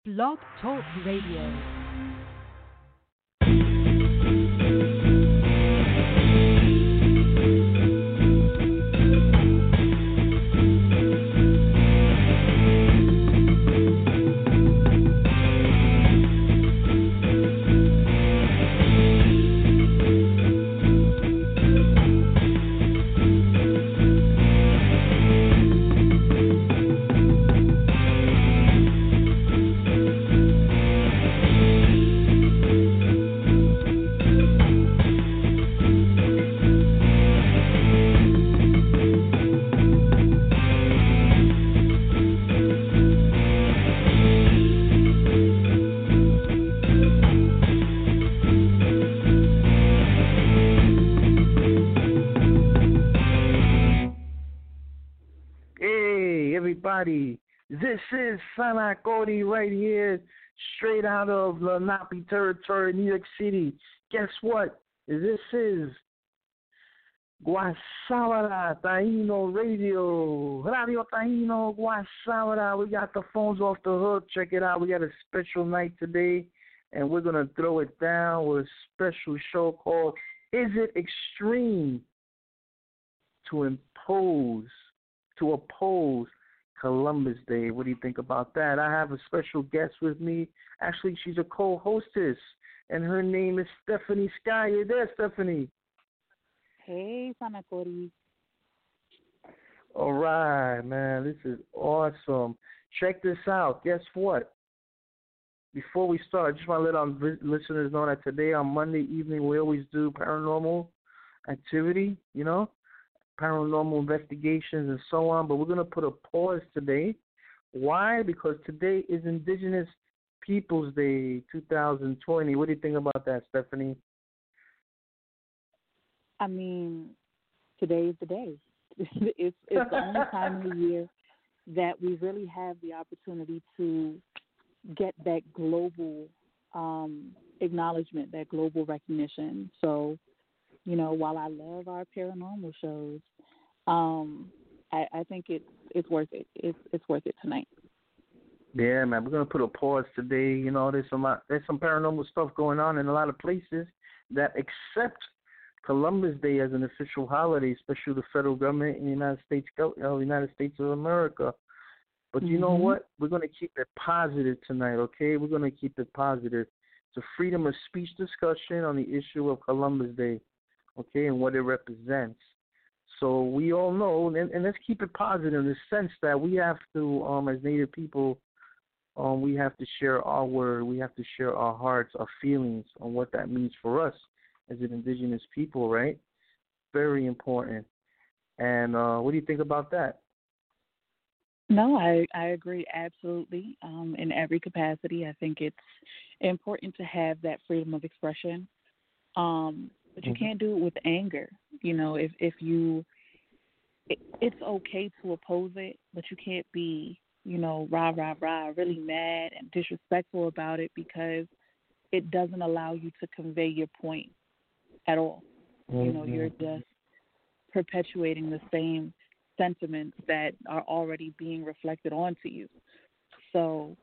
Blog Talk Radio. This is Sanakori right here, straight out of Lenape territory, New York City. Guess what? This is Guasabara Taino Radio. Radio Taino Guasabara. We got the phones off the hook. Check it out. We got a special night today, and we're going to throw it down with a special show called Is It Extreme to Oppose Columbus Day? What do you think about that? I have a special guest with me. Actually, she's a co-hostess, and her name is Stephanie Sky. You there, Stephanie? Hey, Sanakori. All right, man. This is awesome. Check this out. Guess what? Before we start, I just want to let our listeners know that today on Monday evening we always do paranormal activity, paranormal investigations and so on, but we're going to put a pause today. Why? Because today is Indigenous Peoples Day 2020. What do you think about that, Stephanie? I mean, today is the day. It's the only time of the year that we really have the opportunity to get that global acknowledgement, that global recognition. So, while I love our paranormal shows, I think it's worth it. It's worth it tonight. Yeah, man, we're gonna put a pause today. There's some paranormal stuff going on in a lot of places that accept Columbus Day as an official holiday, especially the federal government in the United States of America. But you know what? We're gonna keep it positive tonight, okay? We're gonna keep it positive. It's a freedom of speech discussion on the issue of Columbus Day, okay, and what it represents. So we all know, and let's keep it positive in the sense that we have to, as Native people, we have to share our word, we have to share our hearts, our feelings on what that means for us as an Indigenous people, right? Very important. And what do you think about that? No, I agree absolutely. In every capacity, I think it's important to have that freedom of expression. But you can't do it with anger. If you, it's okay to oppose it, but you can't be, rah, rah, rah, really mad and disrespectful about it because it doesn't allow you to convey your point at all. You're just perpetuating the same sentiments that are already being reflected onto you. So,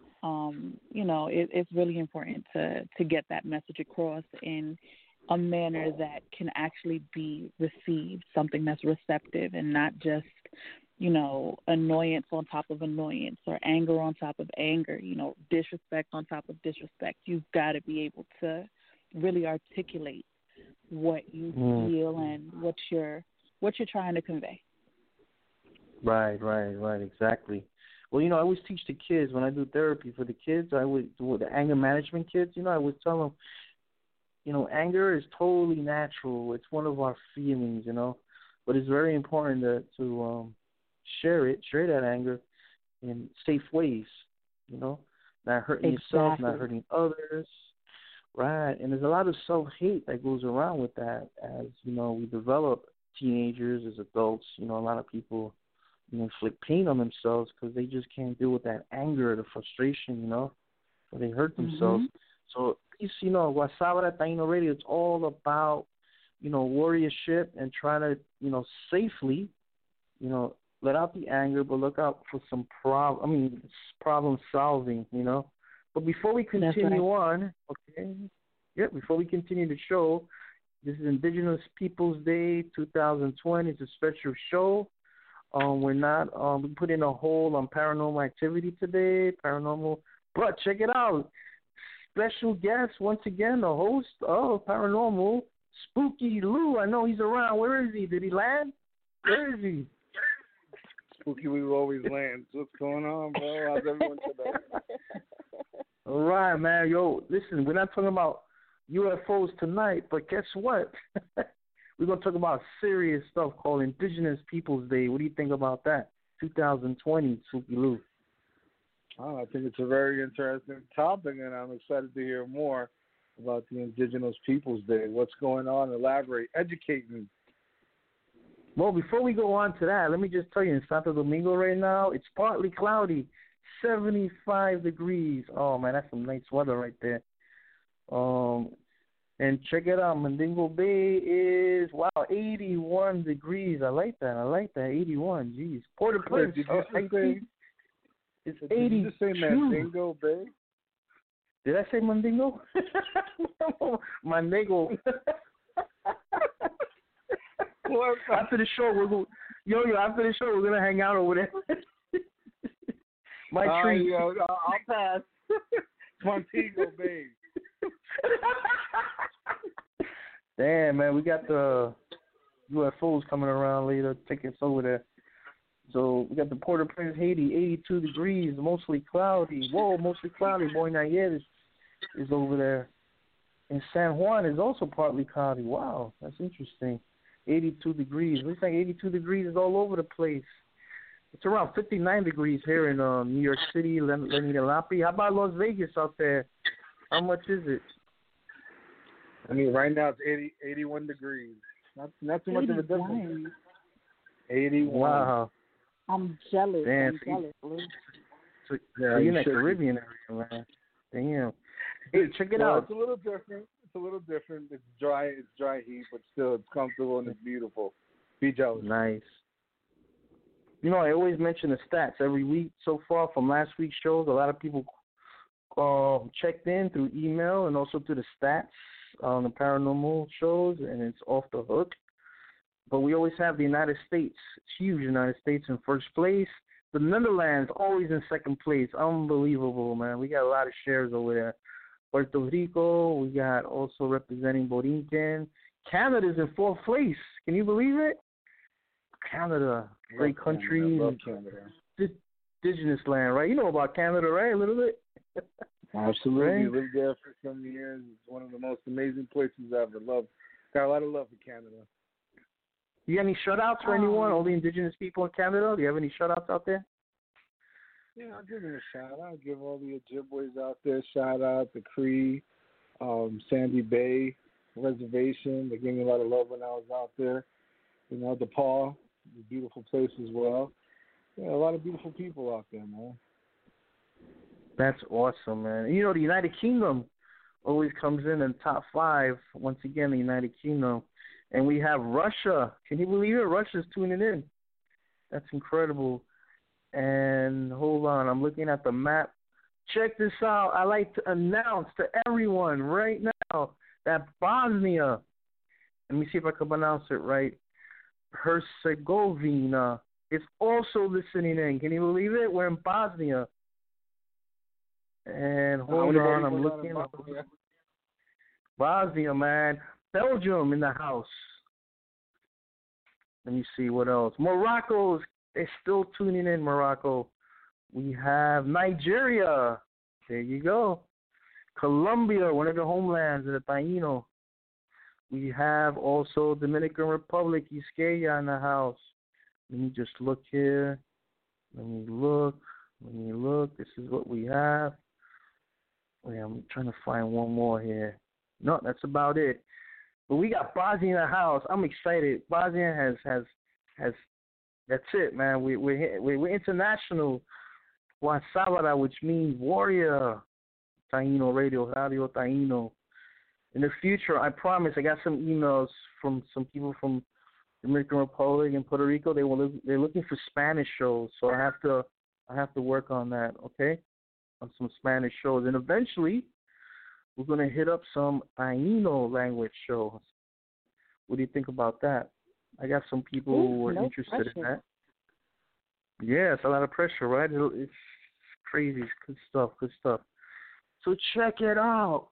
it's really important to get that message across in a manner that can actually be received, something that's receptive and not just, annoyance on top of annoyance or anger on top of anger, disrespect on top of disrespect. You've got to be able to really articulate what you feel and what you're trying to convey. Right, exactly. Well, I always teach the kids when I do therapy for the kids. I would with the anger management kids. I would tell them, anger is totally natural. It's one of our feelings, but it's very important to share that anger in safe ways, not hurting yourself, not hurting others, right? And there's a lot of self-hate that goes around with that as, we develop teenagers, as adults, a lot of people, inflict pain on themselves because they just can't deal with that anger, the frustration, so they hurt themselves. So, Guasabara Taino Radio, it's all about, warriorship and trying to, safely, let out the anger, but look out for some problem solving, But before we continue on, okay, before we continue the show, this is Indigenous Peoples Day 2020. It's a special show. We're not we put in a hold on paranormal activity today, but check it out. Special guest once again, the host of Paranormal, Spooky Lou. I know he's around. Where is he? Did he land? Where is he? Spooky Lou always lands. What's going on, bro? How's everyone today? All right, man. Yo, listen, we're not talking about UFOs tonight, but guess what? We're going to talk about serious stuff called Indigenous Peoples Day. What do you think about that? 2020, Spooky Lou. Oh, I think it's a very interesting topic, and I'm excited to hear more about the Indigenous Peoples Day. What's going on? Elaborate. Educate me. Well, before we go on to that, let me just tell you, in Santo Domingo right now, it's partly cloudy, 75 degrees. Oh, man, that's some nice weather right there. And check it out, Mandingo Bay is, 81 degrees. I like that, 81. Jeez. Port-au-Prince, it's 82. Did you just say Mandingo Bay? Did I say Mandingo? Mandingo. After the show, after the show, we're gonna hang out over there. My treat. I'll pass. Montego Bay. Damn, man, we got the UFOs coming around later. Take us over there. So we got the Port-au-Prince, Haiti, 82 degrees, mostly cloudy. Whoa, mostly cloudy. Boy Nayed is over there. And San Juan is also partly cloudy. Wow, that's interesting. 82 degrees. Looks like 82 degrees is all over the place. It's around 59 degrees here in New York City, Lenny. How about Las Vegas out there? How much is it? I mean, right now it's 81 degrees. Not too much of a difference. 81. Wow. I'm jealous. Damn, so you're in the Caribbean area, man. Damn. Hey, check it out. It's a little different. It's dry heat, but still it's comfortable and it's beautiful. Be jealous. Nice. You know, I always mention the stats every week so far from last week's shows. A lot of people checked in through email and also through the stats on the paranormal shows, and it's off the hook. But we always have the United States. It's huge. United States in first place. The Netherlands always in second place. Unbelievable, man. We got a lot of shares over there. Puerto Rico, we got also representing Borinquen. Canada's in fourth place. Can you believe it? Canada, great country. Love Canada. Indigenous land, right? You know about Canada, right? A little bit? Absolutely. Right? Lived there for some years. It's one of the most amazing places I've ever loved. Got a lot of love for Canada. You got any shout-outs for anyone, all the Indigenous people in Canada? Do you have any shout-outs out there? Yeah, I'll give them a shout-out. I'll give all the Ojibways out there a shout-out, the Cree, Sandy Bay Reservation. They gave me a lot of love when I was out there. You know, DePaul, a beautiful place as well. Yeah, a lot of beautiful people out there, man. That's awesome, man. You know, the United Kingdom always comes in top 5. Once again, the United Kingdom. And we have Russia. Can you believe it? Russia's tuning in. That's incredible. And hold on, I'm looking at the map. Check this out. I like to announce to everyone right now that Bosnia, let me see if I can pronounce it right, Herzegovina is also listening in. Can you believe it? We're in Bosnia. And hold on, I'm looking at Bosnia, man. Belgium in the house. Let me see what else. Morocco is still tuning in, Morocco. We have Nigeria. There you go. Colombia, one of the homelands of the Taíno. We have also Dominican Republic, Quisqueya in the house. Let me just look here. Let me look. This is what we have. Wait, I'm trying to find one more here. No, that's about it. But we got Bosnia in the house. I'm excited. Bosnia has that's it, man. We're international. Juan Sabara, which means warrior. Taíno Radio Taíno. In the future, I promise, I got some emails from some people from Dominican Republic and Puerto Rico. They're looking for Spanish shows, so I have to work on that. Okay. on some Spanish shows, and eventually we're gonna hit up some Taino language shows. What do you think about that? I got some people who are interested in that. Yeah, it's a lot of pressure, right? It's crazy. It's good stuff, good stuff. So check it out.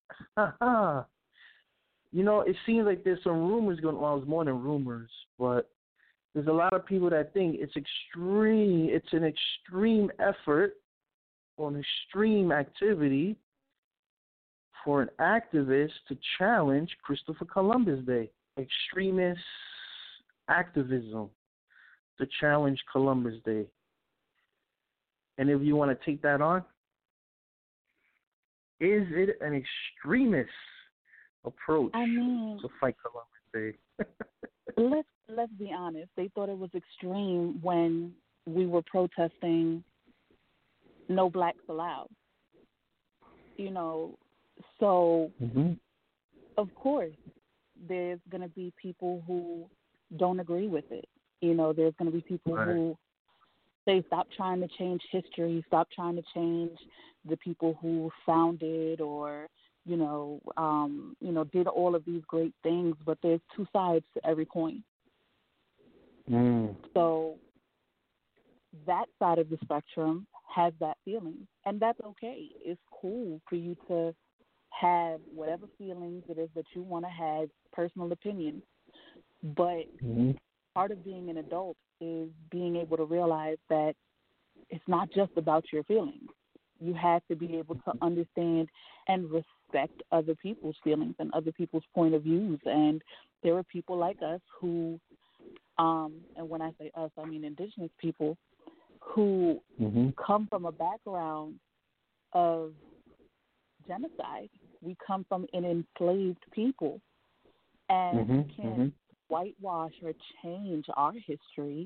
It seems like there's some rumors going on. Well, it's more than rumors, but there's a lot of people that think it's extreme. It's an extreme effort or an extreme activity for an activist to challenge Christopher Columbus Day. Extremist activism to challenge Columbus Day. And if you want to take that on, is it an extremist approach to fight Columbus Day? Let's be honest. They thought it was extreme when we were protesting no blacks allowed. So of course there's going to be people who don't agree with it. There's going to be people who say stop trying to change history, stop trying to change the people who founded or did all of these great things, but there's two sides to every coin. So that side of the spectrum has that feeling, and that's okay. It's cool for you to have whatever feelings it is that you want to have, personal opinions. But part of being an adult is being able to realize that it's not just about your feelings. You have to be able to understand and respect other people's feelings and other people's point of views. And there are people like us who, and when I say us, I mean indigenous people, who come from a background of genocide. We come from an enslaved people, and you can't whitewash or change our history.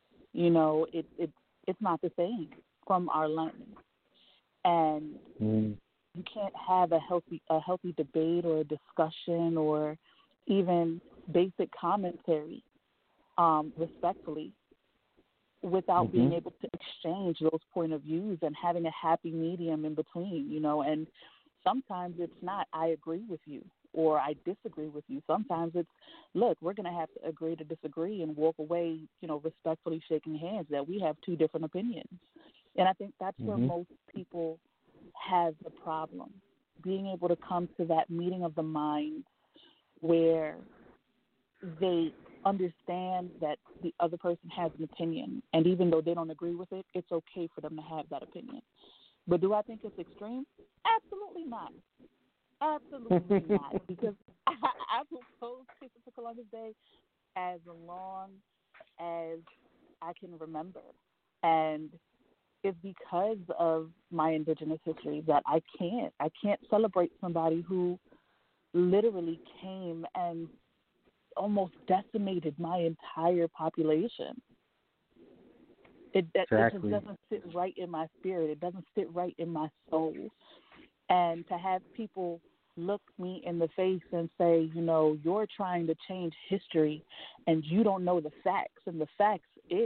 It's not the same from our learning, and you can't have a healthy debate or a discussion or even basic commentary respectfully without being able to exchange those point of views and having a happy medium in between, and sometimes it's not, I agree with you or I disagree with you. Sometimes it's, look, we're going to have to agree to disagree and walk away, respectfully shaking hands that we have two different opinions. And I think that's where most people have the problem, being able to come to that meeting of the mind where they understand that the other person has an opinion, and even though they don't agree with it, it's okay for them to have that opinion. But do I think it's extreme? Absolutely not. Absolutely not. Because I proposed Christopher Columbus Day as long as I can remember. And it's because of my indigenous history that I can't celebrate somebody who literally came and almost decimated my entire population. It just doesn't sit right in my spirit. It doesn't sit right in my soul. And to have people look me in the face and say, you're trying to change history and you don't know the facts. And the facts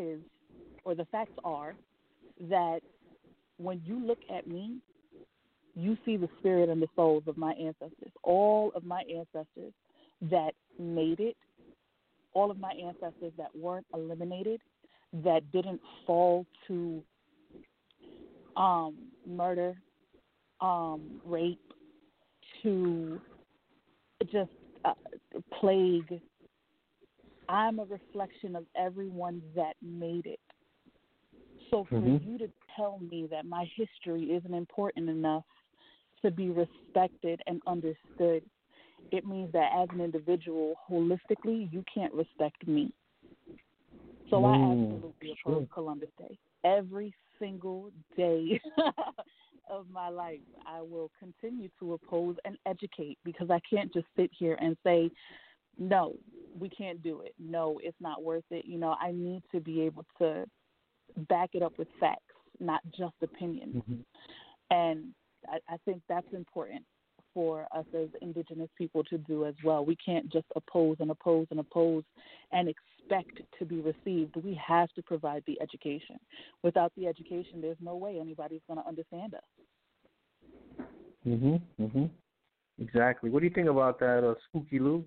are that when you look at me, you see the spirit and the souls of my ancestors. All of my ancestors that made it, all of my ancestors that weren't eliminated, that didn't fall to murder, rape, to just plague. I'm a reflection of everyone that made it. So for you to tell me that my history isn't important enough to be respected and understood, it means that as an individual, holistically, you can't respect me. So I absolutely oppose Columbus Day. Every single day of my life, I will continue to oppose and educate, because I can't just sit here and say, no, we can't do it. No, it's not worth it. I need to be able to back it up with facts, not just opinions. And I think that's important for us as indigenous people to do as well. We can't just oppose and oppose and oppose and expect to be received. We have to provide the education. Without the education, there's no way anybody's going to understand us. Exactly. What do you think about that, Spooky Lou?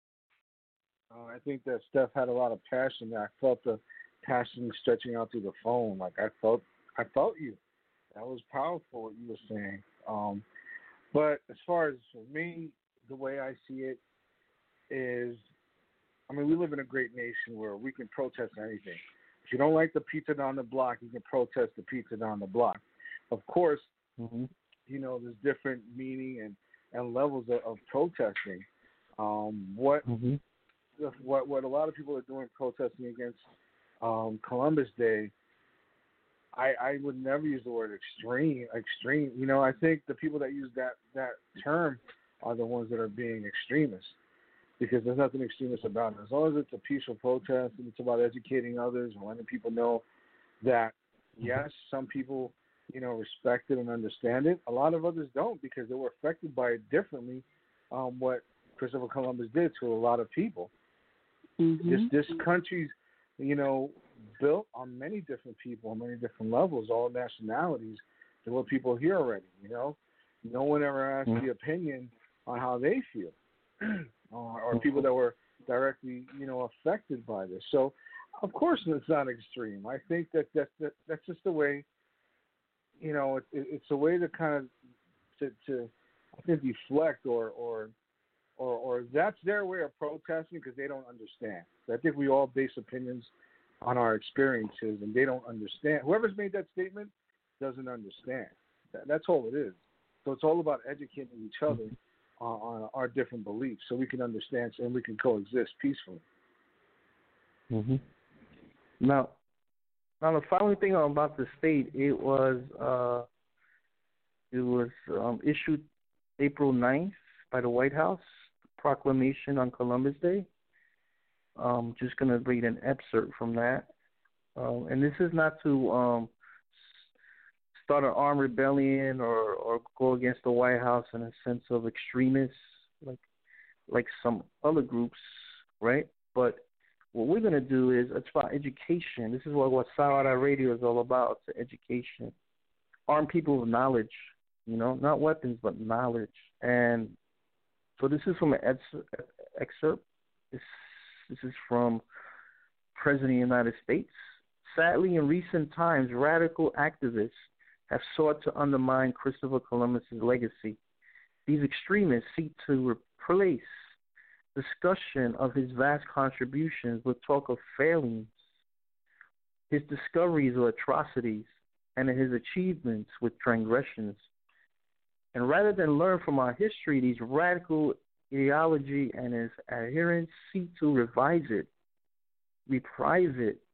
I think that Steph had a lot of passion. I felt the passion stretching out through the phone. Like I felt you. That was powerful what you were saying. But as far as for me, the way I see it is, I mean, we live in a great nation where we can protest anything. If you don't like the pizza down the block, you can protest the pizza down the block. Of course, there's different meaning and levels of protesting. What a lot of people are doing protesting against Columbus Day, I would never use the word extreme. I think the people that use that term are the ones that are being extremists, because there's nothing extremist about it. As long as it's a peaceful protest and it's about educating others and letting people know that, yes, some people, respect it and understand it. A lot of others don't, because they were affected by it differently, what Christopher Columbus did to a lot of people. This country's, built on many different people, on many different levels, all nationalities. There were people here already, No one ever asked the opinion on how they feel, or people that were directly, affected by this. So, of course, it's not extreme. I think that's just the way, it's a way to kind of to I think deflect or that's their way of protesting, because they don't understand. So I think we all base opinions on our experiences, and they don't understand. Whoever's made that statement doesn't understand. That's all it is. So it's all about educating each other on our different beliefs, so we can understand and we can coexist peacefully. Now, the following thing about the state, it was issued April 9th by the White House, proclamation on Columbus Day. Just going to read an excerpt from that. And this is not to start an armed rebellion or go against the White House in a sense of extremists like some other groups, right? But what we're going to do is, it's about education. This is what Sawada Radio is all about, it's education. Arm people with knowledge, not weapons, but knowledge. And so this is from an excerpt. This is from President of the United States. Sadly, in recent times, radical activists have sought to undermine Christopher Columbus's legacy. These extremists seek to replace discussion of his vast contributions with talk of failings, his discoveries or atrocities, and his achievements with transgressions. And rather than learn from our history, these radical ideology and his adherents seek to revise it, deprive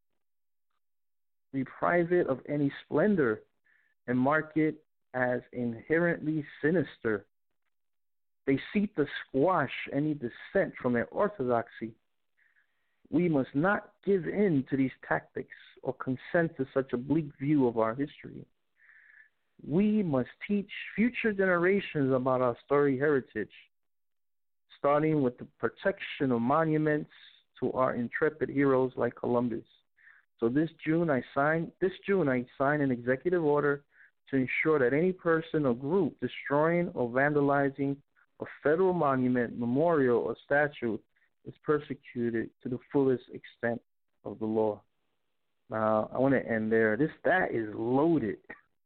it of any splendor, and mark it as inherently sinister. They seek to squash any dissent from their orthodoxy. We must not give in to these tactics or consent to such a bleak view of our history. We must teach future generations about our storied heritage, starting with the protection of monuments to our intrepid heroes like Columbus. So this June I signed an executive order to ensure that any person or group destroying or vandalizing a federal monument, memorial, or statue is persecuted to the fullest extent of the law. Now, I want to end there. That is loaded.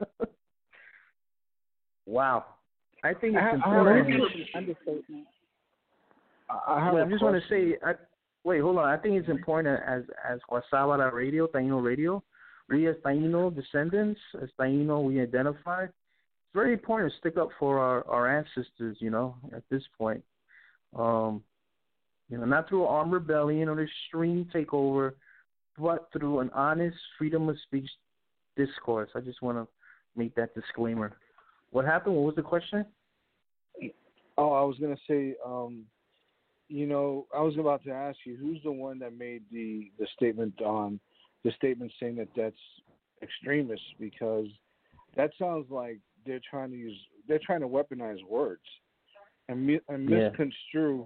Wow. I think it's important. I just want to say, wait, hold on. I think it's important as Guasabara Radio, Taino Radio, we as Taino descendants, as Taino we identify. It's very important to stick up for our ancestors, at this point. Not through an armed rebellion or extreme takeover, but through an honest freedom of speech discourse. I just want to make that disclaimer. What happened? What was the question? Oh, I was going to say, I was about to ask you, who's the one that made the statement saying that that's extremist? Because that sounds like they're trying to weaponize words and misconstrue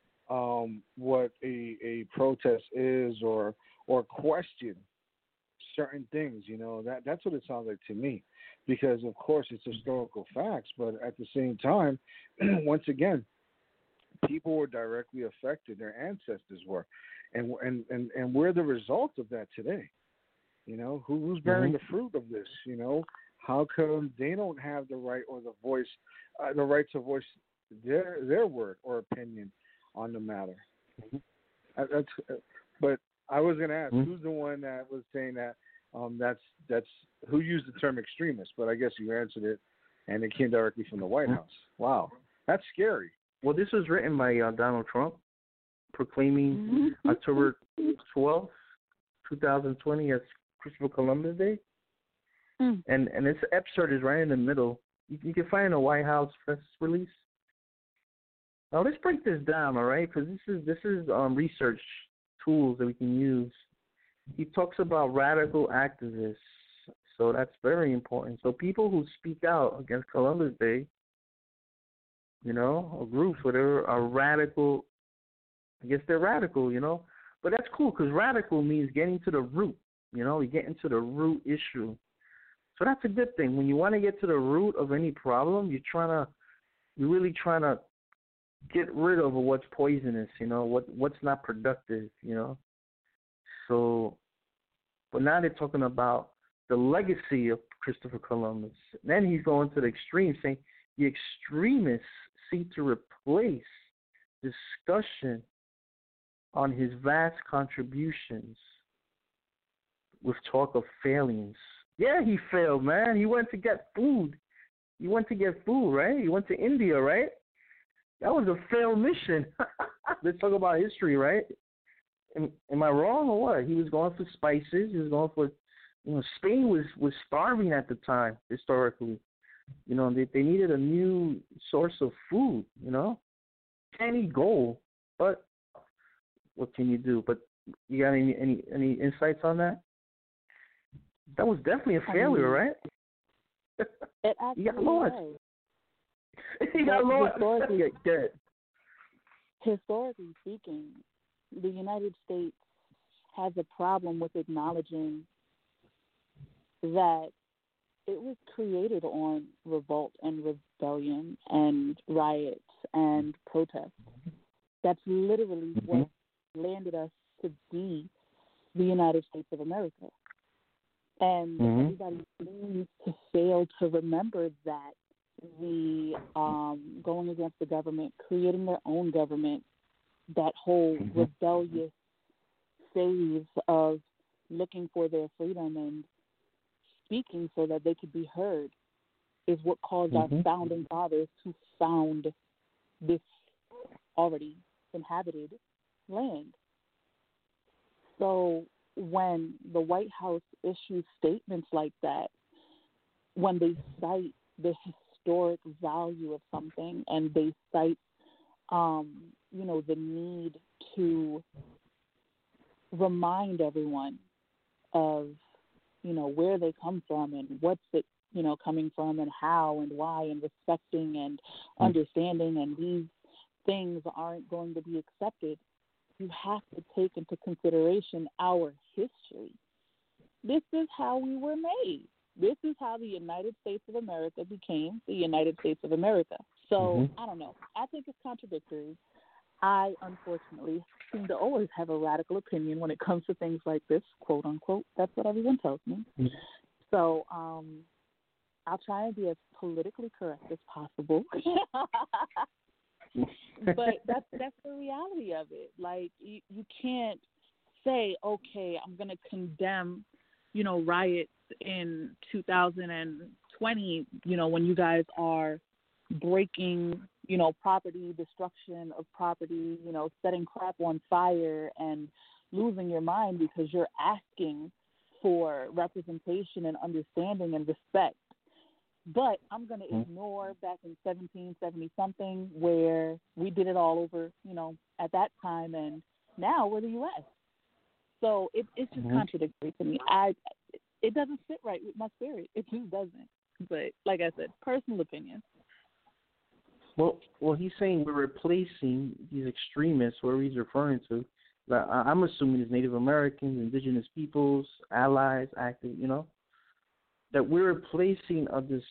what a protest is or question certain things. That's what it sounds like to me, because of course it's historical facts, but at the same time, once again, people were directly affected. Their ancestors were, and we're the result of that today. Who's bearing the fruit of this? How come they don't have the right or the voice, the right to voice their word or opinion on the matter? But I was going to ask, who's the one that was saying that? That's who used the term extremist, but I guess you answered it, and it came directly from the White House. Wow, that's scary. Well, this was written by Donald Trump, proclaiming October 12th, 2020 as Christopher Columbus Day. And this episode is right in the middle. You can find a White House press release. Now let's break this down, all right? Because this is research tools that we can use. He talks about radical activists, so that's very important. So people who speak out against Columbus Day, or groups, whatever, are radical. I guess they're radical, But that's cool because radical means getting to the root. You get into the root issue. So that's a good thing. When you want to get to the root of any problem, you're really trying to get rid of what's poisonous, what's not productive, So, but now they're talking about the legacy of Christopher Columbus. Then he's going to the extreme, saying the extremists seek to replace discussion on his vast contributions with talk of failings. Yeah, he failed, man. He went to get food. Right? He went to India, right? That was a failed mission. Let's talk about history, right? Am I wrong or what? He was going for spices. He was going for, Spain was starving at the time, historically. They needed a new source of food, Can't eat gold, but what can you do? But you got any insights on that? That was definitely a failure, right? It actually he got lost. was. He got lost. Historically speaking, the United States has a problem with acknowledging that it was created on revolt and rebellion and riots and protests. That's literally what landed us to be the United States of America. And everybody seems to fail to remember that the going against the government, creating their own government, that whole rebellious phase of looking for their freedom and speaking so that they could be heard is what caused our founding fathers to found this already inhabited land. So when the White House issues statements like that, when they cite the historic value of something and they cite, the need to remind everyone of, where they come from and what's it, coming from and how and why and respecting and understanding, and these things aren't going to be accepted, you have to take into consideration our history. This is how we were made. This is how the United States of America became the United States of America. So, I don't know. I think it's contradictory. I, unfortunately, seem to always have a radical opinion when it comes to things like this, quote, unquote. That's what everyone tells me. So I'll try and be as politically correct as possible. But that's the reality of it. Like, you can't say, okay, I'm going to condemn, riots in 2020, when you guys are breaking, property, destruction of property, setting crap on fire and losing your mind because you're asking for representation and understanding and respect. But I'm going to ignore back in 1770-something where we did it all over, at that time, and now we're the U.S. So it's just contradictory to me. It doesn't sit right with my spirit. It just doesn't. But like I said, personal opinion. Well, he's saying we're replacing these extremists, where he's referring to, I'm assuming it's Native Americans, indigenous peoples, allies, active, that we're replacing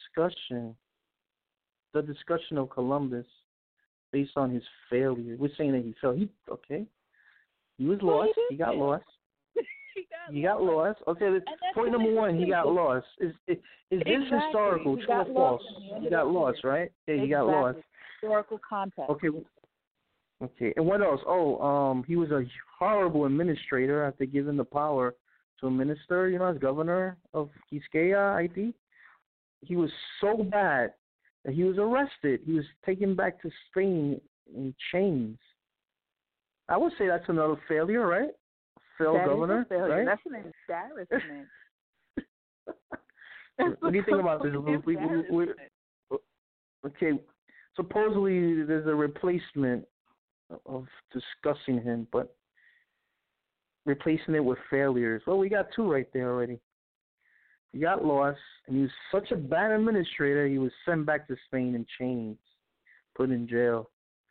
the discussion of Columbus based on his failure. We're saying that he failed. He was lost. He got lost. He got lost. Okay, point number one, he got lost. Is this historical, true or false? He got lost, right? Yeah, he got lost. Historical context. Okay. And what else? He was a horrible administrator after given the power to a minister, as governor of Quisqueya, Haiti. He was so bad that he was arrested. He was taken back to Spain in chains. I would say that's another failure, right? Failed governor, right? That's an embarrassment. What do you think about this? Okay, supposedly there's a replacement of discussing him, but replacing it with failures. Well, we got two right there already. He got lost, and he was such a bad administrator, he was sent back to Spain in chains, put in jail.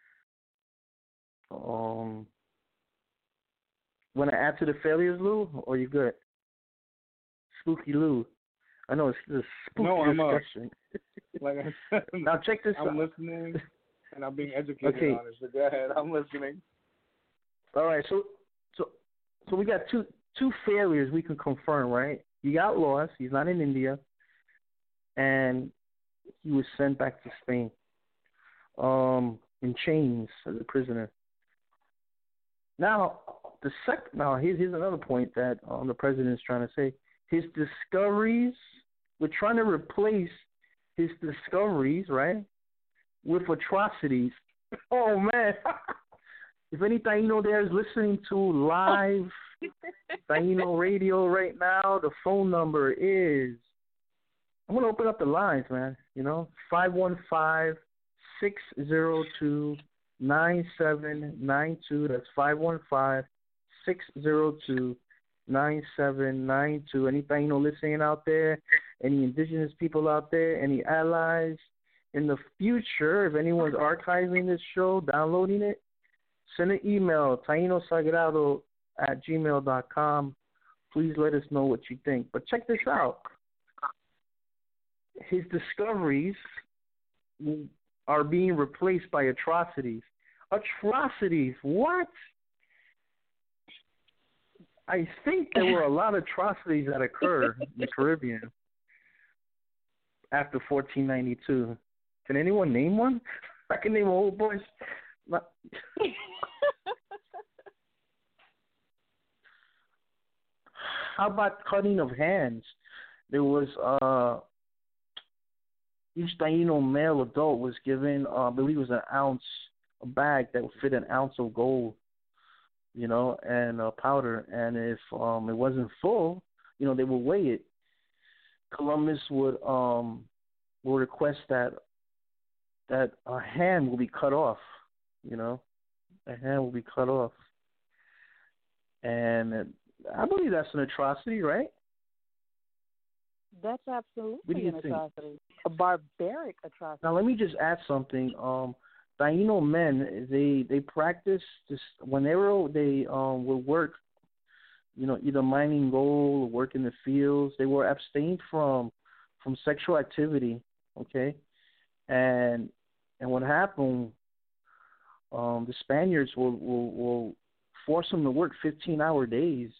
Want to add to the failures, Lou, or you good? Spooky Lou. I know it's a spooky discussion. Like I said, now check this out. I'm listening, and I'm being educated on it. So go ahead, I'm listening. All right, so we got two failures we can confirm, right? He got lost. He's not in India, and he was sent back to Spain, in chains as a prisoner. Now, here's another point that the president is trying to say. His discoveries, we're trying to replace his discoveries, right, with atrocities. Oh, man. If any Taino there is listening to live Taino radio right now, the phone number is, I'm going to open up the lines, man, 515-602-9792. That's 515-602-9792. Any Taino listening out there, any indigenous people out there, any allies in the future, if anyone's archiving this show, downloading it, send an email, tainosagrado@gmail.com. Please let us know what you think. But check this out. His discoveries are being replaced by atrocities. Atrocities? What? I think there were a lot of atrocities that occurred in the Caribbean after 1492. Can anyone name one? I can name a whole bunch. How about cutting of hands? There was each Taino male adult was given, I believe it was a bag that would fit an ounce of gold, and powder. And if it wasn't full, they would weigh it. Columbus would request that a hand will be cut off, a hand will be cut off. And I believe that's an atrocity, right? That's absolutely an atrocity. A barbaric atrocity. Now, let me just add something. Taino men, they practice this whenever they would work, either mining gold or work in the fields. They were abstained from sexual activity, okay? And what happened, the Spaniards will force them to work 15-hour days,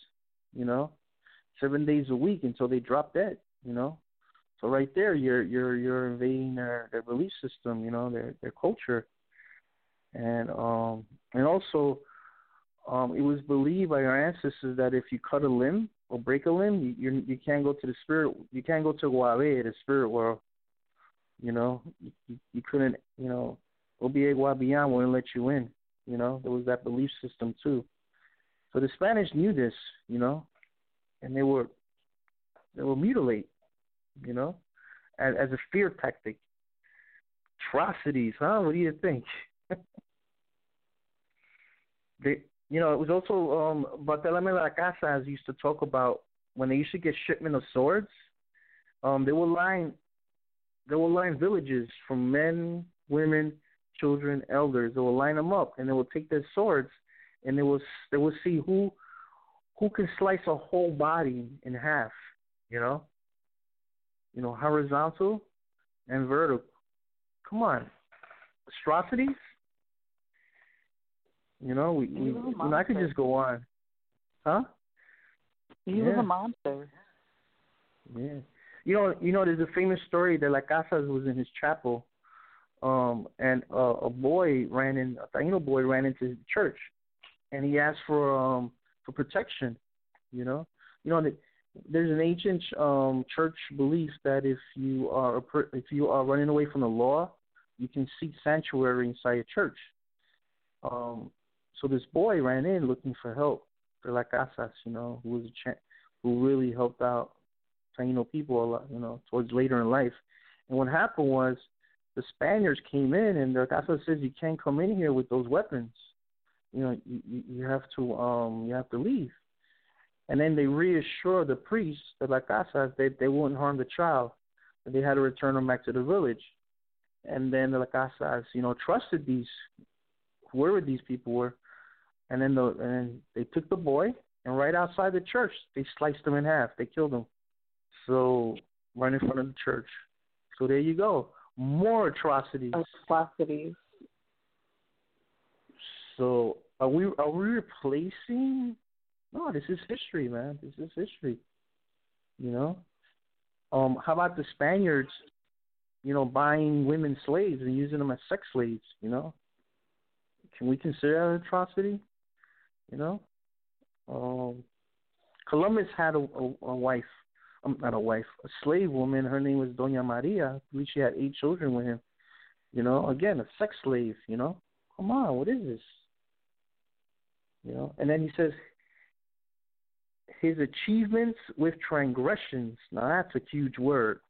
7 days a week until they drop dead, So right there, you're invading their belief system, their culture, and also it was believed by our ancestors that if you cut a limb or break a limb, you can't go to the spirit, you can't go to Guave, the spirit world, you couldn't, Obie Guabian wouldn't let you in, there was that belief system too. So the Spanish knew this, and they were mutilate, as a fear tactic. Atrocities, huh? What do you think? It was also Bartolomé de las Casas used to talk about when they used to get shipment of swords. They would line villages from men, women, children, elders. They will line them up, and they will take their swords and they will see who can slice a whole body in half. Horizontal and vertical. Come on, atrocities. I could just go on. Huh? He was a monster. Yeah. There's a famous story that La Casas was in his chapel, and a Taino boy ran into the church, and he asked for protection. There's an ancient church belief that if you are running away from the law, you can seek sanctuary inside a church. So this boy ran in looking for help for La Casas, who really helped out Taino people a lot, towards later in life. And what happened was the Spaniards came in, and La Casas says you can't come in here with those weapons. You have to leave. And then they reassured the priests, the La Casas, that they wouldn't harm the child, that they had to return him back to the village. And then the La Casas, trusted whoever these people were. And then they took the boy, and right outside the church, they sliced him in half. They killed him. So, right in front of the church. So there you go. More atrocities. So are we replacing? No, this is history, man. This is history. How about the Spaniards, buying women slaves and using them as sex slaves, Can we consider that an atrocity? Columbus had a wife, not a wife, a slave woman. Her name was Doña Maria. I believe she had 8 children with him. Again, a sex slave, Come on, what is this? And then he says, his achievements with transgressions. Now that's a huge word.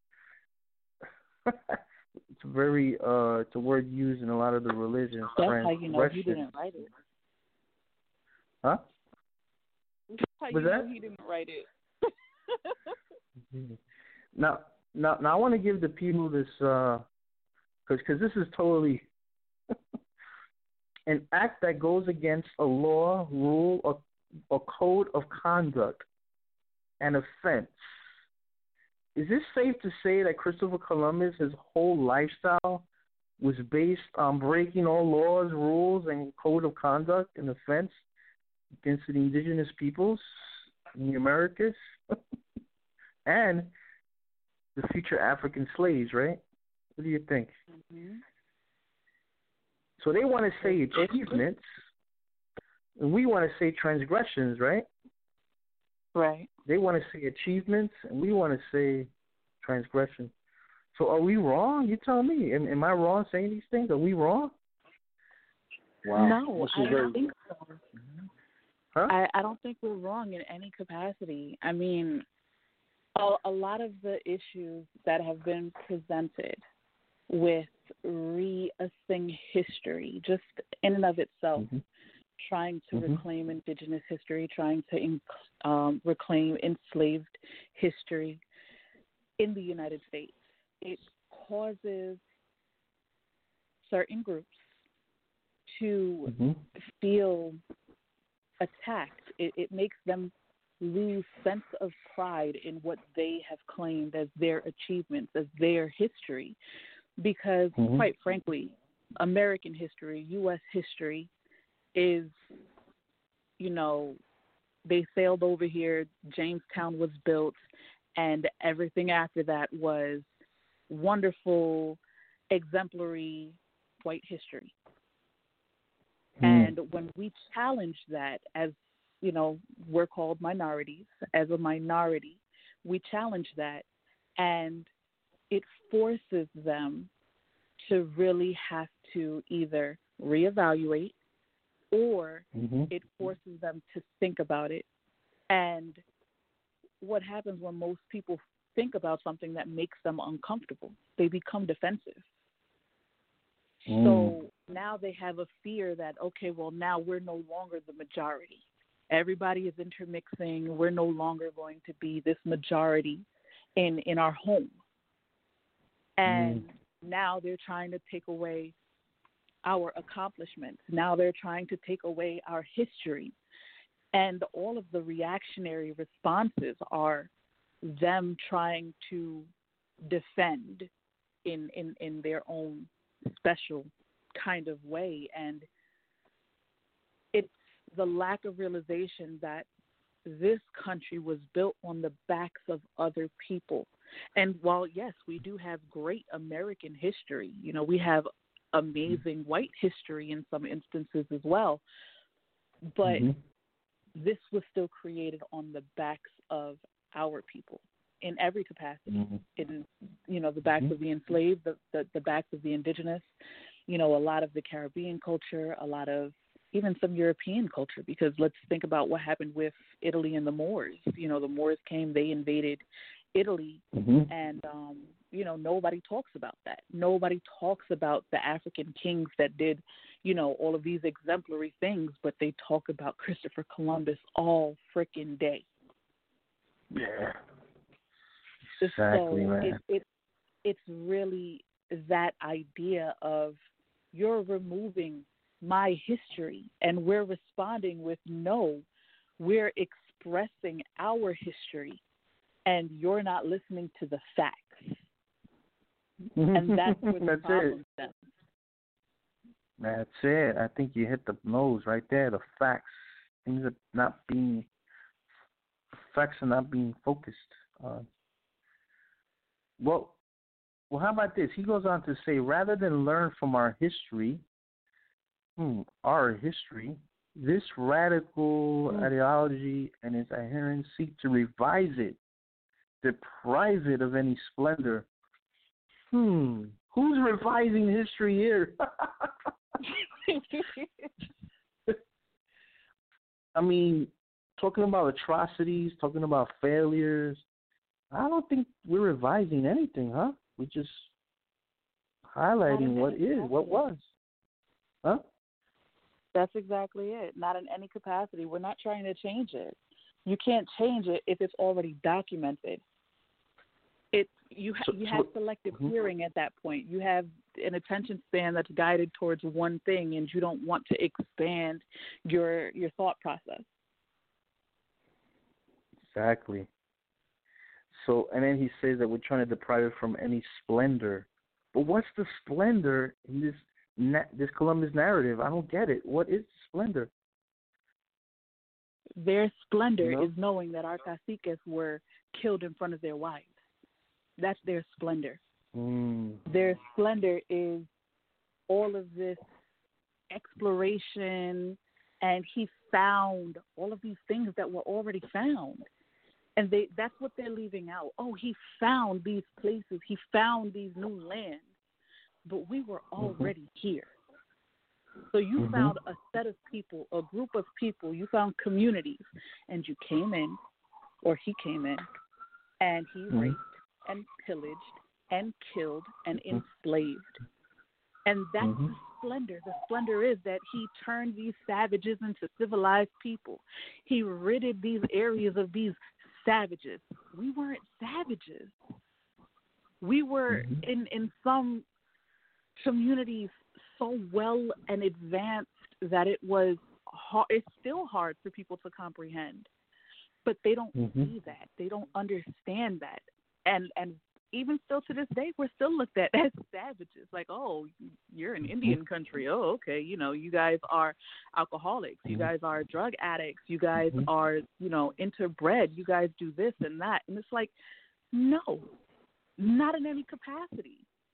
It's it's a word used in a lot of the religions. That's how you know he didn't write it. Huh? That's how you know he didn't write it. Now I want to give the people this, because this is totally an act that goes against a law, rule, or code of conduct, an offense. Is it safe to say that Christopher Columbus, his whole lifestyle, was based on breaking all laws, rules, and code of conduct, an offense against the indigenous peoples in the Americas and the future African slaves, right? What do you think? Mm-hmm. So they want to say achievements, and we want to say transgressions, right? Right. They want to say achievements, and we want to say transgression. So are we wrong? You tell me. Am I wrong saying these things? Are we wrong? Wow. No, I don't think so. Huh? I don't think we're wrong in any capacity. I mean, a lot of the issues that have been presented with reassing history, just in and of itself, trying to reclaim indigenous history, trying to reclaim enslaved history in the United States, it causes certain groups to feel attacked. It makes them lose sense of pride in what they have claimed as their achievements, as their history. Because, quite frankly, American history, U.S. history is, they sailed over here, Jamestown was built, and everything after that was wonderful, exemplary white history. And when we challenge that, as, we're called minorities, as a minority, we challenge that, and it forces them to really have to either reevaluate or it forces them to think about it. And what happens when most people think about something that makes them uncomfortable? They become defensive. So now they have a fear that, okay, well, now we're no longer the majority. Everybody is intermixing. We're no longer going to be this majority in our home. And now they're trying to take away our accomplishments. Now they're trying to take away our history. And all of the reactionary responses are them trying to defend in their own special kind of way. And it's the lack of realization that this country was built on the backs of other people. And while, yes, we do have great American history, you know, we have amazing white history in some instances as well, but this was still created on the backs of our people in every capacity, in, you know, the backs of the enslaved, the backs of the indigenous, you know, a lot of the Caribbean culture, a lot of even some European culture, because let's think about what happened with Italy and the Moors. You know, the Moors came, they invaded Italy, and, you know, nobody talks about that. Nobody talks about the African kings that did, you know, all of these exemplary things, but they talk about Christopher Columbus all frickin' day. Yeah. Exactly, so man. It's really that idea of you're removing my history, and we're responding with no, we're expressing our history, and you're not listening to the facts. And that's where the problem stems. That's it. I think you hit the nose right there. The facts. Facts are not being focused on. Well, how about this? He goes on to say, rather than learn from our history, this radical ideology and its adherents seek to revise it, deprive it of any splendor. Who's revising history here? I mean, talking about atrocities, talking about failures, I don't think we're revising anything, huh? We're just highlighting what was. Huh? That's exactly it. Not in any capacity. We're not trying to change it. You can't change it if it's already documented. You have selective hearing at that point. You have an attention span that's guided towards one thing, and you don't want to expand your thought process. Exactly. So, and then he says that we're trying to deprive it from any splendor. But what's the splendor in this Columbus narrative? I don't get it. What is splendor? Their splendor is knowing that our caciques were killed in front of their wives. That's their splendor. Their splendor is all of this exploration, and he found all of these things that were already found. And that's what they're leaving out. Oh, he found these places. He found these new lands. But we were already here. So you found a set of people, a group of people. You found communities. And you came in, or he came in, and he raped and pillaged and killed and enslaved. And that's the splendor. The splendor is that he turned these savages into civilized people. He ridded these areas of these savages. We weren't savages. We were in some communities so well and advanced that it was hard. It's still hard for people to comprehend, but they don't see that. They don't understand that. And even still to this day, we're still looked at as savages. Like, oh, you're an Indian country. Oh, okay. You know, you guys are alcoholics. You guys are drug addicts. You guys are, you know, interbred. You guys do this and that. And it's like, no, not in any capacity.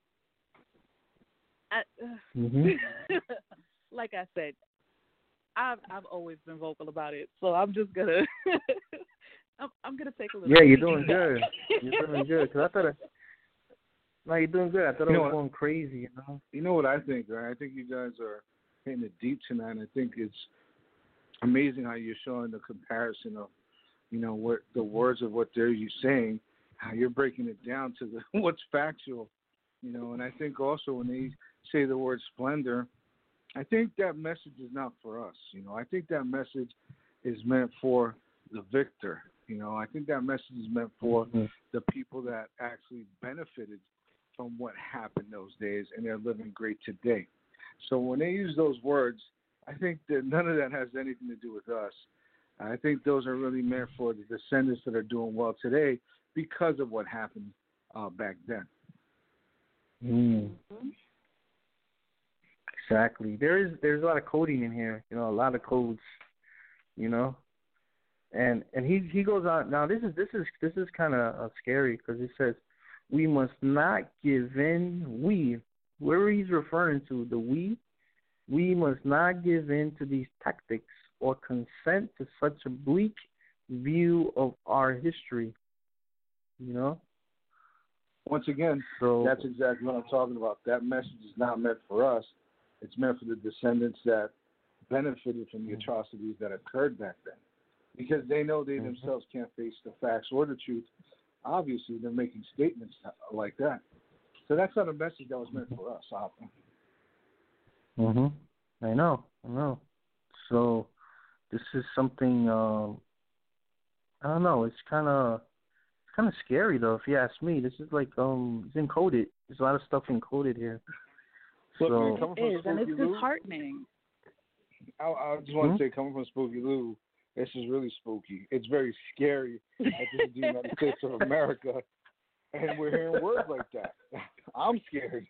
Like I said, I've always been vocal about it. So I'm just going to... I'm gonna take a little. Yeah, you're doing good. You're doing good. Cause I thought, you're doing good. I thought I was going crazy. You know. You know what I think? Right? I think you guys are hitting it deep tonight. And I think it's amazing how you're showing the comparison of, you know, what the words of what they're saying, how you're breaking it down to what's factual. You know, and I think also when they say the word splendor, I think that message is not for us. You know, I think that message is meant for the victor. You know, I think that message is meant for the people that actually benefited from what happened those days, and they're living great today. So when they use those words, I think that none of that has anything to do with us. I think those are really meant for the descendants that are doing well today because of what happened back then. Exactly. There's a lot of coding in here. A lot of codes. And he goes on. Now this is kind of scary because he says we must not give in. Where he's referring to the we must not give in to these tactics or consent to such a bleak view of our history. Once again, that's exactly what I'm talking about. That message is not meant for us. It's meant for the descendants that benefited from the atrocities that occurred back then. Because they know they themselves can't face the facts or the truth. Obviously, they're making statements like that. So that's not a message that was meant for us, Arthur. I know. So this is something, I don't know, it's kind of scary, though, if you ask me. This is like, it's encoded. There's a lot of stuff encoded here. It is, and it's disheartening. I just want to say, coming from Spooky Lou, this is really spooky. It's very scary that this is the United States of America, and we're hearing words like that. I'm scared.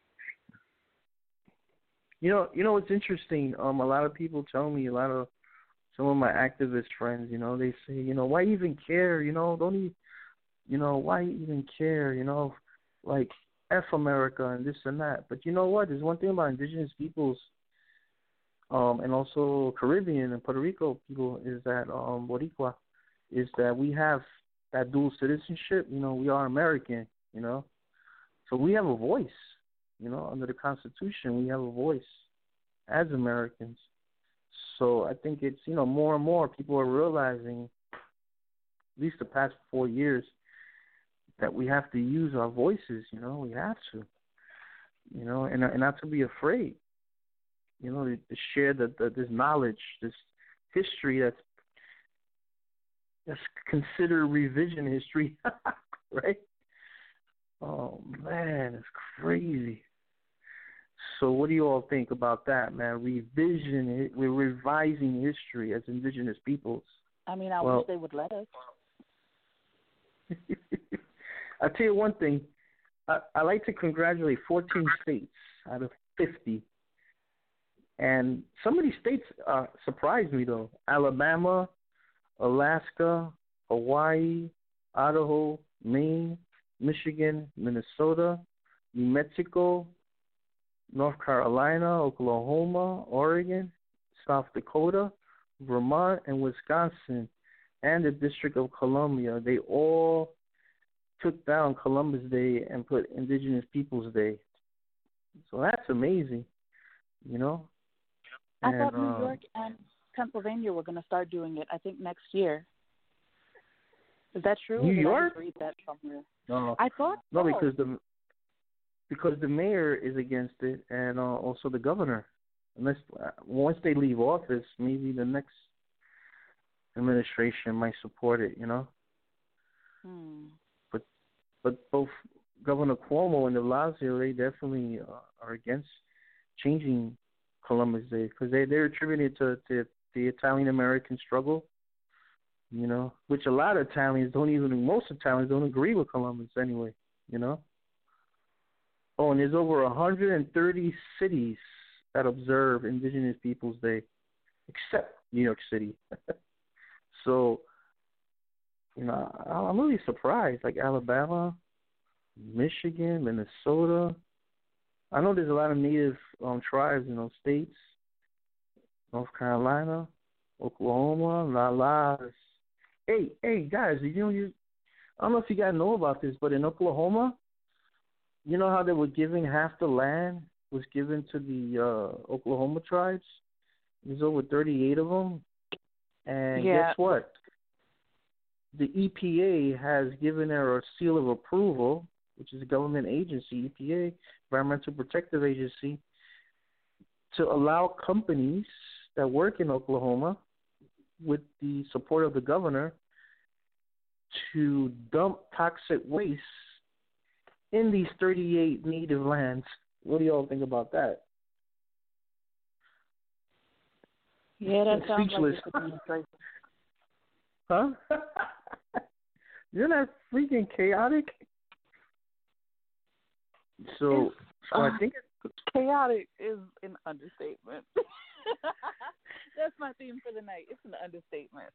What's interesting? A lot of people tell me, some of my activist friends, they say, why even care? Don't even, why even care? Like F America and this and that. But you know what? There's one thing about indigenous peoples, and also Caribbean and Puerto Rico people is that Boricua, is that we have that dual citizenship. We are American. So we have a voice. Under the Constitution, we have a voice as Americans. So I think it's, more and more people are realizing, at least the past 4 years, that we have to use our voices, we have to, and not to be afraid, to share this knowledge, this history that's considered revision history, right? Oh, man, it's crazy. So what do you all think about that, man? We're revising history as indigenous peoples. I mean, I wish they would let us. I'll tell you one thing. I like to congratulate 14 states out of 50. And some of these states surprised me, though. Alabama, Alaska, Hawaii, Idaho, Maine, Michigan, Minnesota, New Mexico, North Carolina, Oklahoma, Oregon, South Dakota, Vermont, and Wisconsin, and the District of Columbia. They all took down Columbus Day and put Indigenous Peoples Day. So that's amazing, I thought New York and Pennsylvania were going to start doing it, I think, next year. Is that true? New York? I read that somewhere. No. I thought no, so. because the mayor is against it, and also the governor. Unless once they leave office, maybe the next administration might support it. But both Governor Cuomo and de Blasio, they definitely are against changing Columbus Day because they're attributing it to the Italian American struggle. Which a lot of Italians most Italians don't agree with Columbus anyway. Oh, and there's over 130 cities that observe Indigenous Peoples Day, except New York City. So, I'm really surprised. Like Alabama, Michigan, Minnesota. I know there's a lot of native tribes in those states. North Carolina, Oklahoma, Lalas. Hey, guys, I don't know if you guys know about this, but in Oklahoma, you know how they were giving half the land was given to the Oklahoma tribes? There's over 38 of them. And guess what? The EPA has given her a seal of approval, which is a government agency, EPA, Environmental Protective Agency, to allow companies that work in Oklahoma, with the support of the governor, to dump toxic waste in these 38 native lands. What do you all think about that? Yeah, that sounds Speechless. like administration. Huh? Isn't that freaking chaotic? So I think Chaotic is an understatement. That's my theme for the night. It's an understatement.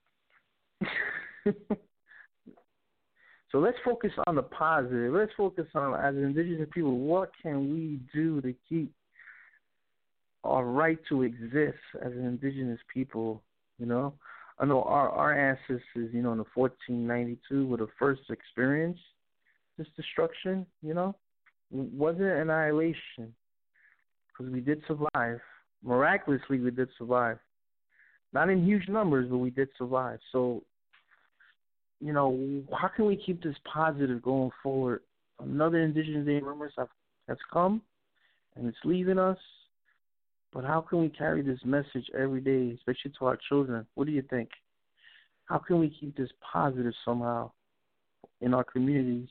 So let's focus on the positive. Let's focus on, as indigenous people, what can we do to keep our right to exist as an indigenous people, you know? I know our ancestors, you know, in the 1492 were the first to experience this destruction, you know? It wasn't annihilation, because we did survive. Miraculously, we did survive. Not in huge numbers, but we did survive. So, you know, how can we keep this positive going forward? Another Indigenous Day remembrance has come, and it's leaving us. But how can we carry this message every day, especially to our children? What do you think? How can we keep this positive somehow in our communities?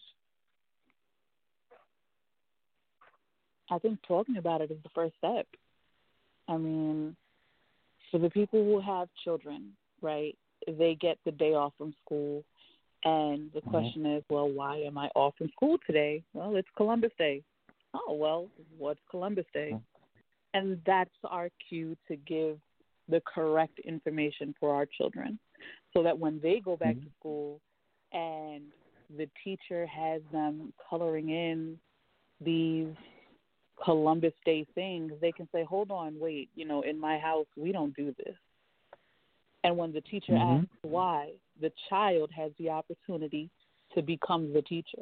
I think talking about it is the first step. I mean, for the people who have children, right, they get the day off from school, and the question is, well, why am I off from school today? Well, it's Columbus Day. Oh, well, what's Columbus Day? And that's our cue to give the correct information for our children, so that when they go back to school and the teacher has them coloring in these Columbus Day things, they can say, hold on, wait, you know, in my house, we don't do this. And when the teacher asks why, the child has the opportunity to become the teacher.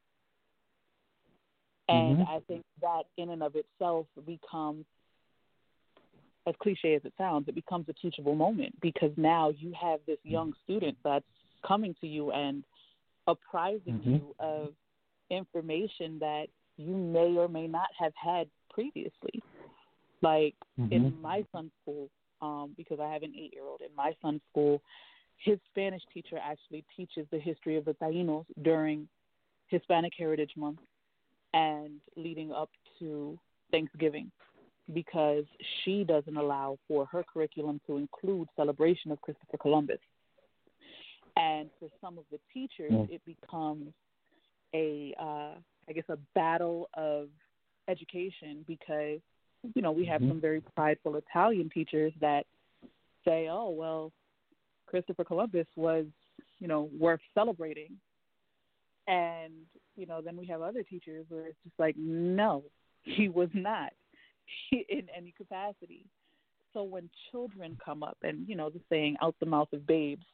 And I think that in and of itself becomes, as cliche as it sounds, it becomes a teachable moment, because now you have this young student that's coming to you and apprising you of information that you may or may not have had previously. Like in my son's school, because I have an 8-year-old, in my son's school, his Spanish teacher actually teaches the history of the Taínos during Hispanic Heritage Month and leading up to Thanksgiving, because she doesn't allow for her curriculum to include celebration of Christopher Columbus. And for some of the teachers, it becomes a battle of education, because, you know, we have some very prideful Italian teachers that say, oh, well, Christopher Columbus was, you know, worth celebrating. And, you know, then we have other teachers where it's just like, no, he was not in any capacity. So when children come up, and, you know, the saying, out the mouth of babes,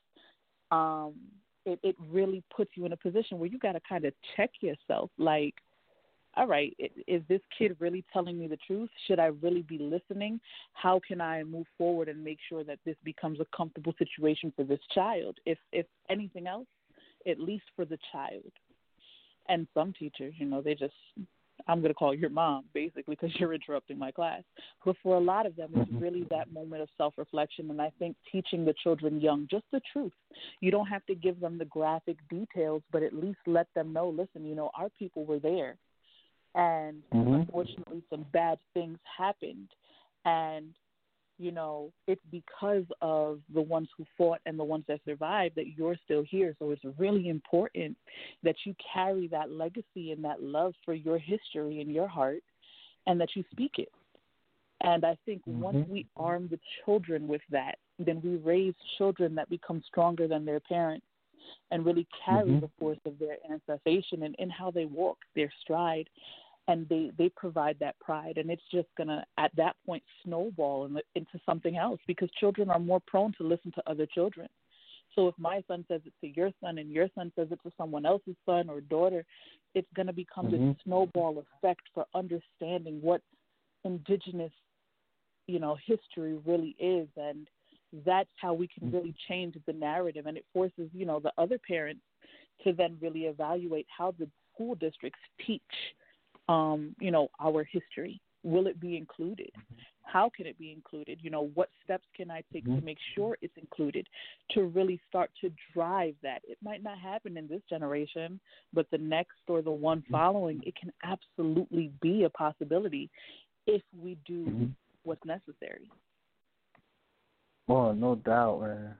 it really puts you in a position where you got to kind of check yourself, like, all right, is this kid really telling me the truth? Should I really be listening? How can I move forward and make sure that this becomes a comfortable situation for this child? If anything else, at least for the child. And some teachers, you know, they just, I'm going to call your mom, basically, because you're interrupting my class. But for a lot of them, it's really that moment of self-reflection. And I think teaching the children young just the truth. You don't have to give them the graphic details, but at least let them know, listen, you know, our people were there. And unfortunately, some bad things happened. And, you know, it's because of the ones who fought and the ones that survived that you're still here. So it's really important that you carry that legacy and that love for your history in your heart, and that you speak it. And I think once we arm the children with that, then we raise children that become stronger than their parents and really carry the force of their ancestration and in how they walk, their stride. And they provide that pride. And it's just going to, at that point, snowball into something else, because children are more prone to listen to other children. So if my son says it to your son and your son says it to someone else's son or daughter, it's going to become this snowball effect for understanding what indigenous, you know, history really is. And that's how we can really change the narrative. And it forces, you know, the other parents to then really evaluate how the school districts teach, you know, our history. Will it be included? How can it be included? You know, what steps can I take to make sure it's included, to really start to drive that? It might not happen in this generation, but the next or the one following, it can absolutely be a possibility if we do what's necessary. Oh, no doubt, man.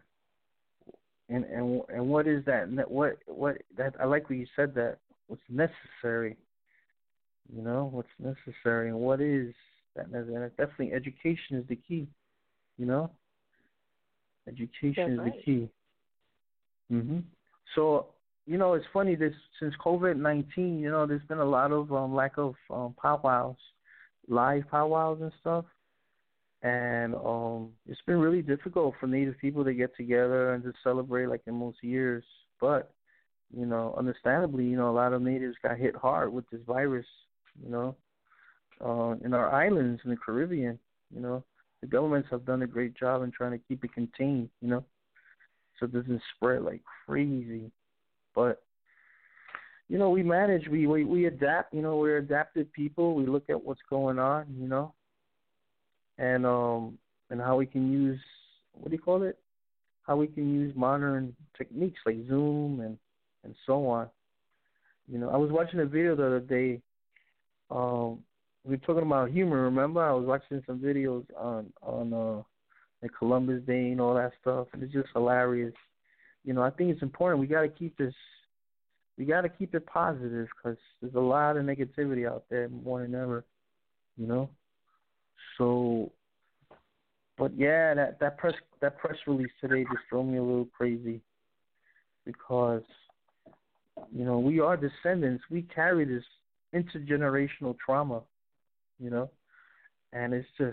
And what is that? What that? I like when you said that. What's necessary? You know, what's necessary, and what is that? And definitely, education is the key. You know, education That's is the right. key. So, it's funny. This since COVID-19, there's been a lot of lack of powwows, live powwows and stuff. And it's been really difficult for Native people to get together and to celebrate like in most years. But, understandably, a lot of Natives got hit hard with this virus, you know, in our islands in the Caribbean. The governments have done a great job in trying to keep it contained, so it doesn't spread like crazy. But, we manage, we adapt, we're adaptive people. We look at what's going on, and how we can use, what do you call it? How we can use modern techniques like Zoom and so on. I was watching a video the other day. We were talking about humor. Remember, I was watching some videos on like Columbus Day and all that stuff, and it's just hilarious. I think it's important. We got to keep this. We got to keep it positive because there's a lot of negativity out there more than ever. So, but yeah, that press release today just drove me a little crazy because we are descendants. We carry this intergenerational trauma, and it's just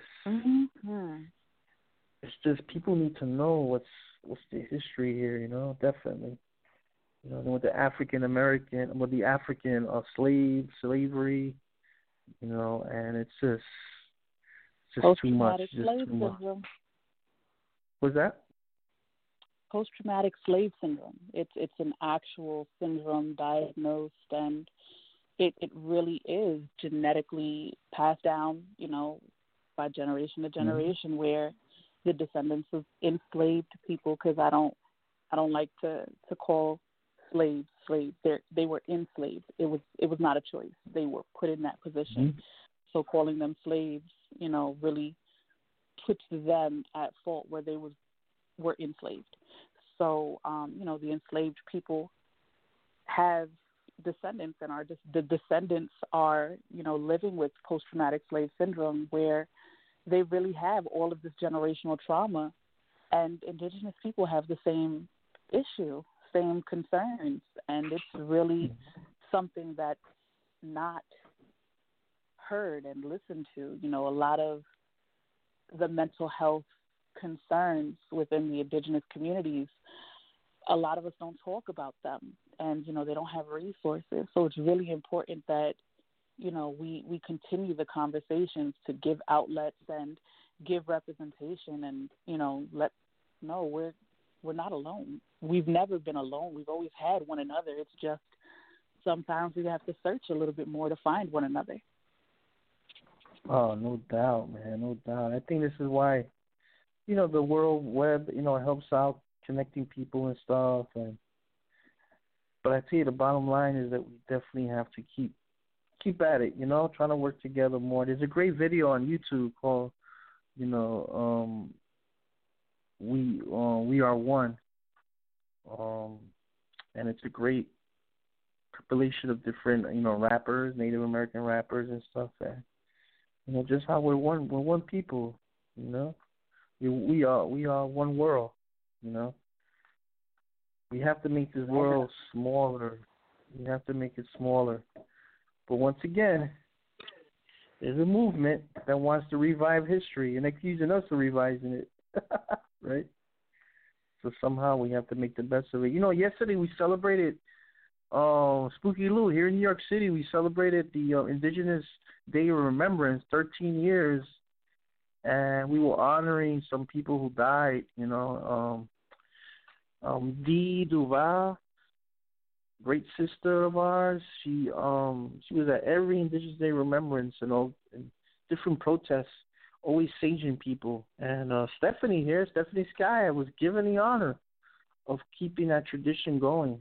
it's just people need to know what's the history here, definitely. With the African American, with the African slavery, and it's just too much. Post-traumatic Just slave too much. syndrome. What's that? Post-traumatic slave syndrome. It's an actual syndrome diagnosed, and it really is genetically passed down, by generation to generation, where the descendants of enslaved people, because I don't like to call slaves. They were enslaved. It was not a choice. They were put in that position. So calling them slaves, really puts them at fault where they were enslaved. So, the enslaved people have descendants, and the descendants are, living with post-traumatic slave syndrome, where they really have all of this generational trauma, and indigenous people have the same issue, same concerns, and it's really something that's not heard and listened to. A lot of the mental health concerns within the indigenous communities, a lot of us don't talk about them, and they don't have resources. So it's really important that we continue the conversations to give outlets and give representation, and we're not alone. We've never been alone. We've always had one another. It's just sometimes we have to search a little bit more to find one another. Oh, no doubt, man, no doubt. I think this is why, the World Web, helps out connecting people and stuff. But I tell you, the bottom line is that we definitely have to keep at it, trying to work together more. There's a great video on YouTube called, We Are One. And it's a great compilation of different, rappers, Native American rappers and stuff. And, just how we're one people, We are one world, We have to make this world smaller. We have to make it smaller. But once again, there's a movement that wants to revive history and accusing us of revising it, right? So somehow we have to make the best of it. Yesterday we celebrated Spooky Lou here in New York City. We celebrated the Indigenous Day of Remembrance, 13 years, and we were honoring some people who died. Dee Duval, great sister of ours. She was at every Indigenous Day Remembrance and different protests, always saging people. And Stephanie Sky was given the honor of keeping that tradition going,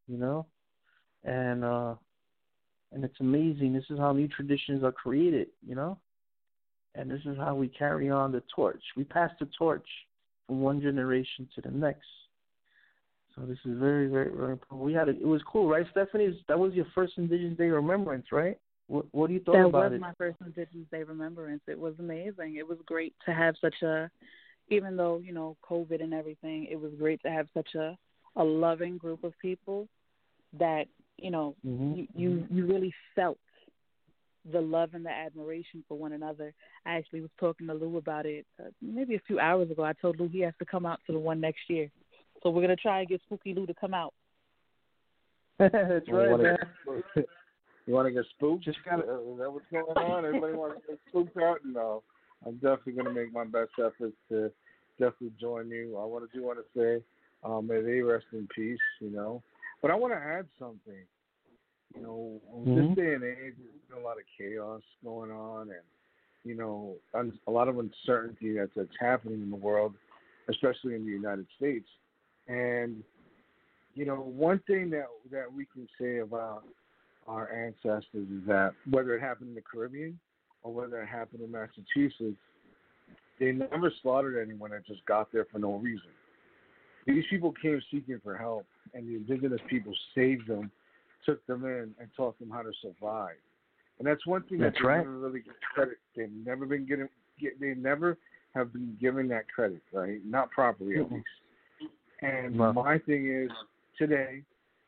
and it's amazing. This is how new traditions are created, and this is how we carry on the torch. We pass the torch from one generation to the next. So this is very, very, very important. It was cool, right, Stephanie? That was your first Indigenous Day remembrance, right? What do you thought about it? That was my first Indigenous Day remembrance. It was amazing. It was great to have such a, even though, COVID and everything, it was great to have such a loving group of people that, you really felt the love and the admiration for one another. I actually was talking to Lou about it maybe a few hours ago. I told Lou he has to come out to the one next year. So we're going to try and get Spooky Lou to come out. That's right, man. You want to get spooked? Is that what's going on? Everybody wants to get spooked out? No. I'm definitely going to make my best efforts to definitely join you. I want to say, may they rest in peace, But I want to add something. This day and age, there's been a lot of chaos going on and, a lot of uncertainty that's happening in the world, especially in the United States. And, one thing that we can say about our ancestors is that whether it happened in the Caribbean or whether it happened in Massachusetts, they never slaughtered anyone that just got there for no reason. These people came seeking for help, and the indigenous people saved them, took them in, and taught them how to survive. And that's one thing that they never really get credit. They never have been given that credit, right? Not properly, at least. And my thing is, today,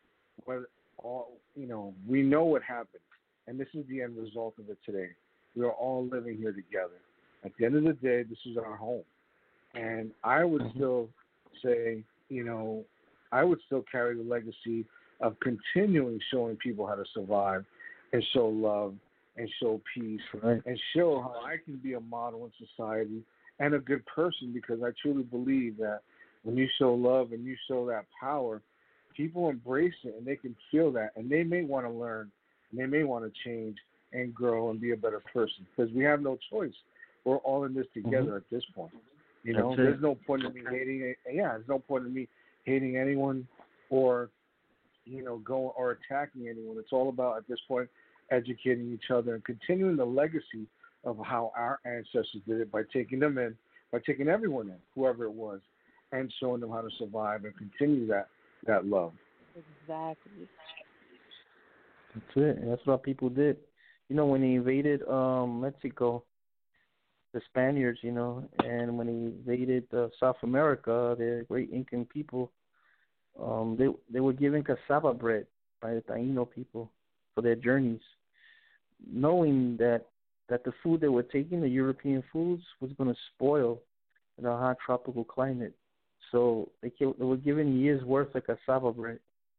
we know what happened, and this is the end result of it today. We are all living here together. At the end of the day, this is our home. And I would still say, I would still carry the legacy of continually showing people how to survive and show love and show peace and show how I can be a model in society and a good person, because I truly believe that when you show love and you show that power, people embrace it and they can feel that, and they may want to learn and they may want to change and grow and be a better person, because we have no choice. We're all in this together at this point. There's no point in me hating. There's no point in me hating anyone or going or attacking anyone. It's all about, at this point, educating each other and continuing the legacy of how our ancestors did it by taking them in, by taking everyone in, whoever it was, and showing them how to survive and continue that love. Exactly. That's it. That's what people did. When they invaded Mexico, the Spaniards, and when they invaded South America, the great Incan people, they were given cassava bread by the Taino people for their journeys, knowing that the food they were taking, the European foods, was going to spoil in a hot tropical climate. So they were given years' worth of cassava bread,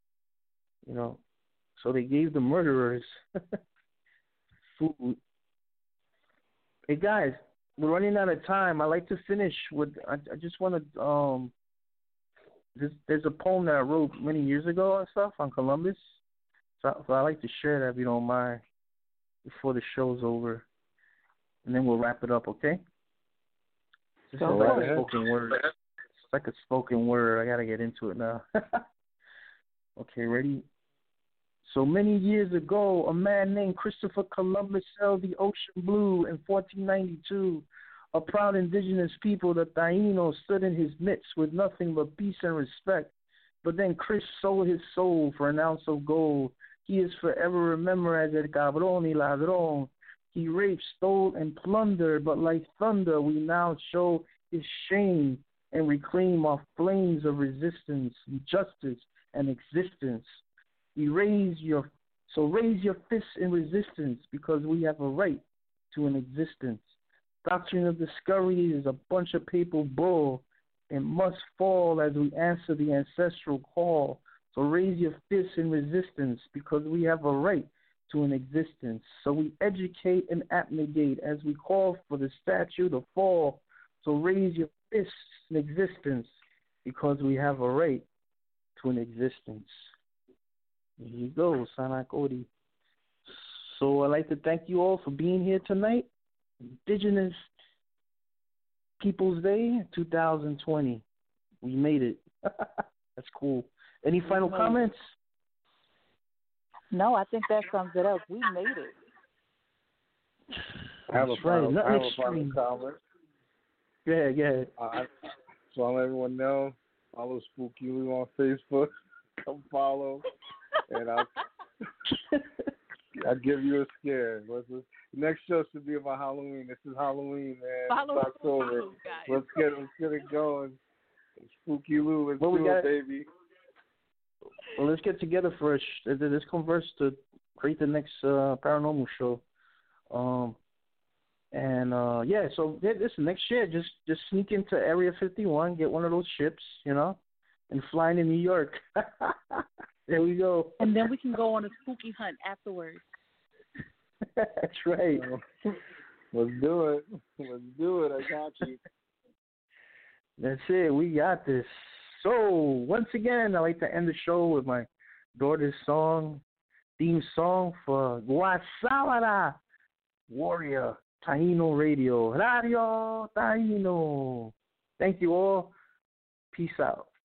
So they gave the murderers food. Hey, guys, we're running out of time. I like to finish with, I just want to, there's a poem that I wrote many years ago and stuff on Columbus. So I like to share that, if you don't mind, before the show's over. And then we'll wrap it up, okay? This is like a spoken word. It's like a spoken word. I got to get into it now. Okay, ready? So many years ago, a man named Christopher Columbus sailed the ocean blue in 1492. A proud indigenous people, the Taínos, stood in his midst with nothing but peace and respect. But then Chris sold his soul for an ounce of gold. He is forever remembered as El Cabrón y Ladrón. He raped, stole, and plundered, but like thunder, we now show his shame and reclaim our flames of resistance, justice, and existence. Raise your fists in resistance, because we have a right to an existence. Doctrine of discovery is a bunch of papal bull and must fall as we answer the ancestral call. So raise your fists in resistance, because we have a right to an existence. So we educate and abnegate as we call for the statue to fall. So raise your fists in existence, because we have a right to an existence. There you go, Sana Cody. So I'd like to thank you all for being here tonight. Indigenous Peoples Day 2020. We made it. That's cool. Any final comments? No, I think that sums it up. We made it. I have a final comment. Yeah. So I'll let everyone know. Follow Spooky Lou on Facebook. Come follow, and I'll give you a scare. Next show should be about Halloween. This is Halloween, man. Follow, it's October. guys. Let's get it going. Spooky Lou, let's do it, baby. Well, let's get together first. Let's converse to create the next paranormal show. So this next year, just sneak into Area 51, get one of those ships, and fly into New York. There we go. And then we can go on a spooky hunt afterwards. That's right. Let's do it. I got you. That's it. We got this. So, once again, I'd like to end the show with my daughter's theme song for Guasabara Warrior Taino Radio. Radio Taino. Thank you all. Peace out.